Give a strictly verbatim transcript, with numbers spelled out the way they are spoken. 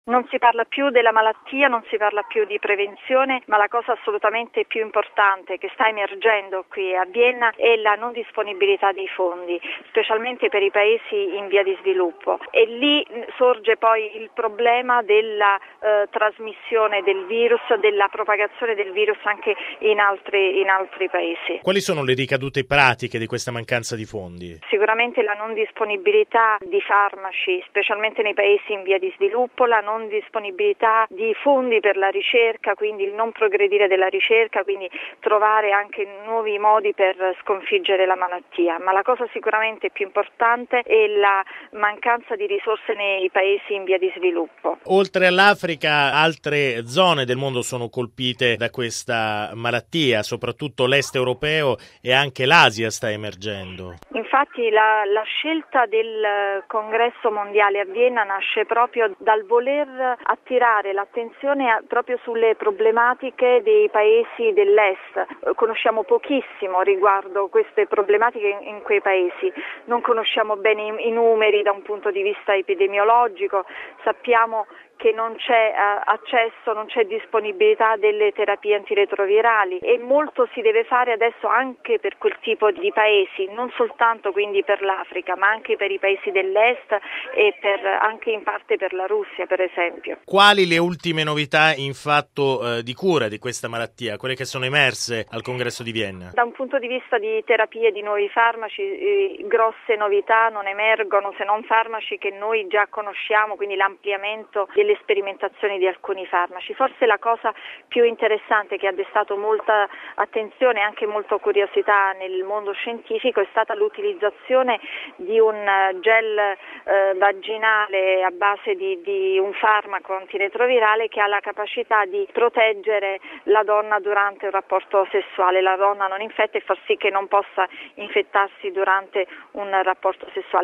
Non si parla più della malattia, non si parla più di prevenzione, ma la cosa assolutamente più importante che sta emergendo qui a Vienna è la non disponibilità dei fondi, specialmente per i paesi in via di sviluppo. E lì sorge poi il problema della eh, trasmissione del virus, della propagazione del virus anche in altri, in altri paesi. Quali sono le ricadute pratiche di questa mancanza di fondi? Sicuramente la non disponibilità di farmaci, specialmente nei paesi in via di sviluppo, la non disponibilità di fondi per la ricerca, quindi il non progredire della ricerca, quindi trovare anche nuovi modi per sconfiggere la malattia. Ma la cosa sicuramente più importante è la mancanza di risorse nei paesi in via di sviluppo. Oltre all'Africa, altre zone del mondo sono colpite da questa malattia, soprattutto l'est europeo e anche l'Asia sta emergendo. Infatti la, la scelta del Congresso Mondiale a Vienna nasce proprio dal voler attirare l'attenzione a, proprio sulle problematiche dei paesi dell'est. Conosciamo pochissimo riguardo queste problematiche in, in quei paesi, non conosciamo bene i, i numeri da un punto di vista epidemiologico, sappiamo che non c'è uh, accesso, non c'è disponibilità delle terapie antiretrovirali e molto si deve fare adesso anche per quel tipo di paesi, non soltanto quindi per l'Africa, ma anche per i paesi dell'est e per, anche in parte per la Russia, per esempio. Quali le ultime novità in fatto uh, di cura di questa malattia, quelle che sono emerse al Congresso di Vienna? Da un punto di vista di terapie, di nuovi farmaci, eh, grosse novità non emergono se non farmaci che noi già conosciamo, quindi l'ampliamento delle le sperimentazioni di alcuni farmaci. Forse la cosa più interessante che ha destato molta attenzione e anche molta curiosità nel mondo scientifico è stata l'utilizzazione di un gel eh, vaginale a base di, di un farmaco antiretrovirale che ha la capacità di proteggere la donna durante un rapporto sessuale. La donna non infetta e far sì che non possa infettarsi durante un rapporto sessuale.